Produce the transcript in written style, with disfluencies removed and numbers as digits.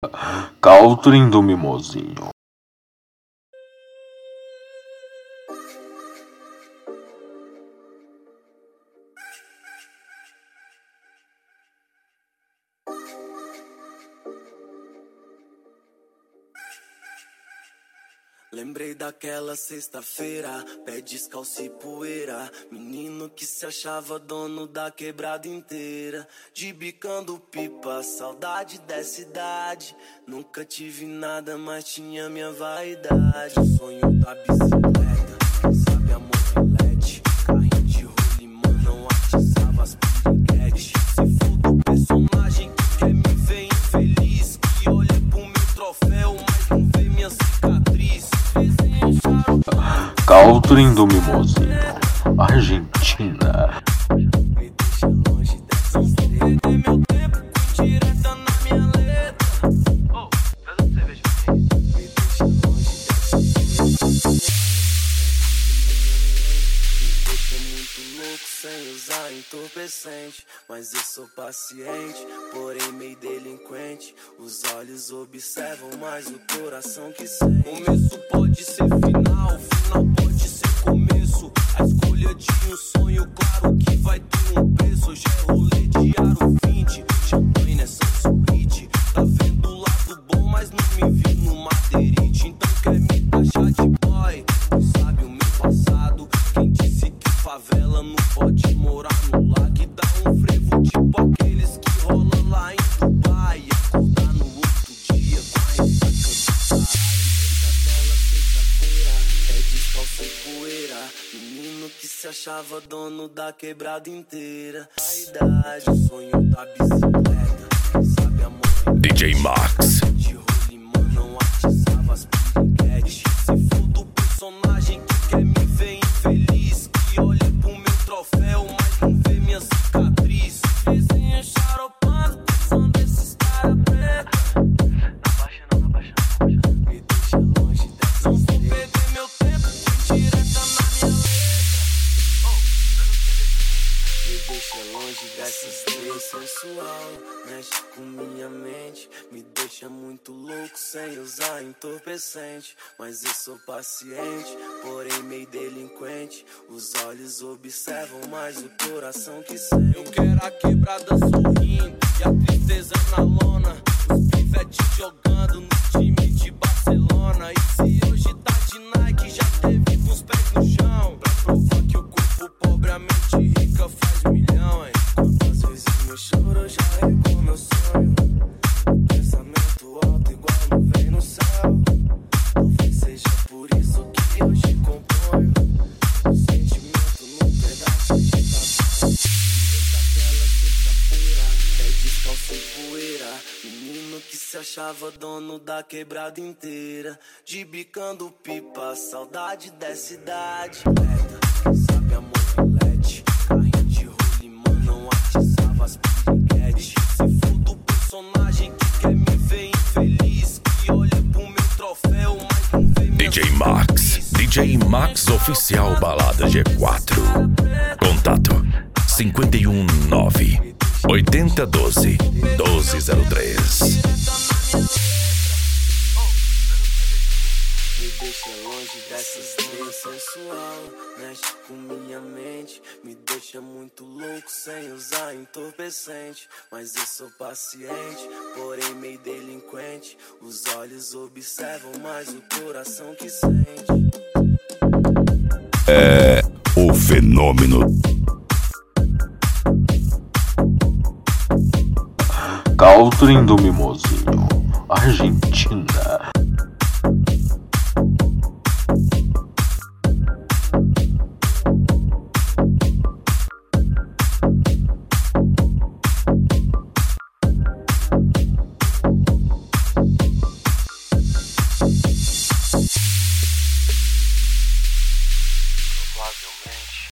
Caltrin do Mimosinho. Lembrei daquela sexta-feira, pé descalço e poeira, menino que se achava dono da quebrada inteira, de bicando pipa, saudade dessa idade. Nunca tive nada, mas tinha minha vaidade. O sonho da bicicleta, quem sabe a mobilete, carrinho de rolimã, não atiçava as piriguetes. Se for do personagem que quer me ver infeliz, que olha pro meu troféu, mas não vê minha cicatriz. Caltrin do Mimosinho, Argentina. Me deixa longe dessas tretas. Perder meu tempo com direta na minha letra. Oh, faz uma cerveja pra mim. Me deixa longe dessas tretas. Me deixa muito louco sem usar entorpecente. Mas eu sou paciente, porém meio delinquente. Os olhos observam, mas o coração que sente. Começo pode ser final, final pode ser começo. A escolha de um sonho, claro que vai ter um preço. Hoje é rolê de aro 20, champanhe nessa suíte. Tá vendo o lado bom, mas não me vi no Madeirite. Então quer me taxar de boy, não sabe o meu passado. Quem disse que favela não pode morar no lar que dá um frevo, tipo aqueles que rola lá em Dubai. E acordar no outro dia com a ressaca do daquela sexta-feira, é descalço e poeira, menino que se achava dono da quebrada inteira. A idade, o sonho da bicicleta, quem sabe a mobilete, DJ Max. de rolimã, não atiçava as piriguetes. Se for do personagem que quer me ver infeliz, que olha pro meu troféu, mas não vê minha cicatriz. Vizinho charopando, pensando esses cara preta. Não abaixa não. Me deixa longe dessas. Não vou perder meu tempo com direta na minha letra. Me deixa longe dessas três. Sensual, mexe com minha mente, me deixa muito louco sem usar entorpecente. Mas eu sou paciente, porém meio delinquente. Os olhos observam, mas o coração que sente. Eu quero a quebrada sorrindo e a tristeza na lona. Os pivetes jogando no time de Barcelona. E se hoje tá de Nike, já teve com os pés no chão, pra provar que o corpo pobre, a mente rica faz milhão, hein? Quantas vezes meu choro já regou meu sonho. Pensamento alto igual nuvem no céu. Talvez seja por isso que hoje componho um sentimento num pedaço de papel. Daquela sexta-feira, pé descalço e poeira, menino que se achava dono da quebrada inteira, de bicando pipa, saudade dessa idade. Quem sabe a mobilete, carrinho de rolimã, não atiçava as piriguetes. Se for do personagem que quer me ver infeliz, que olha pro meu troféu, mas não vê minha DJ Max. DJ Max Oficial Balada G4. Contato 519 8012 1203. Me deixa longe dessas três. Sensual, mexe com minha mente, me deixa muito louco sem usar entorpecente. Mas eu sou paciente, porém meio delinquente. Os olhos observam, mas o coração que sente. É o fenômeno. Caltrin do Mimosinho, Argentina.